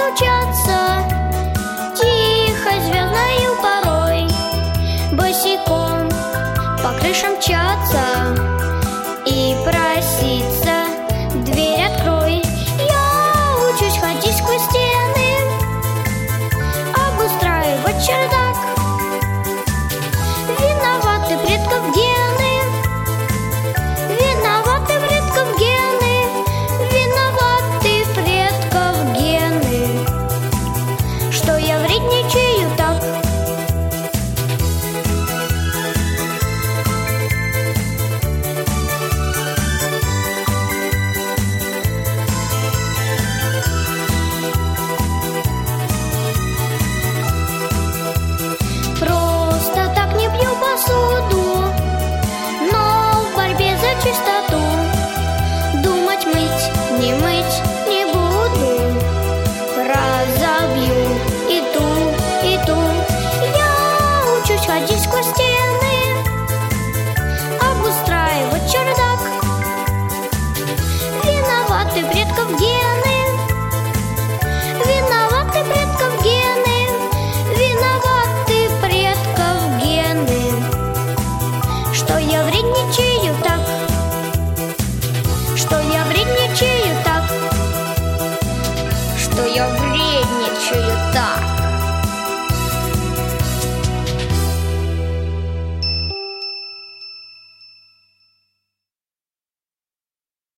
умчаться тихо, звездною порой, босиком по крышам мчаться и проситься: дверь открой. Я учусь ходить сквозь стены, обустраивать чердак. Виноваты предков гены, виноваты предков гены, виноваты предков гены, что я вредничаю так. Просто так не пью посуду, но в борьбе за чистоту думать мыть, не буду. Разобью и ту. Я учусь ходить сквозь стены, обустраивать чердак. Виноваты предков гены, виноваты предков гены, виноваты предков гены, что я вредничаю так, что я вредничаю так, что я вредничаю так.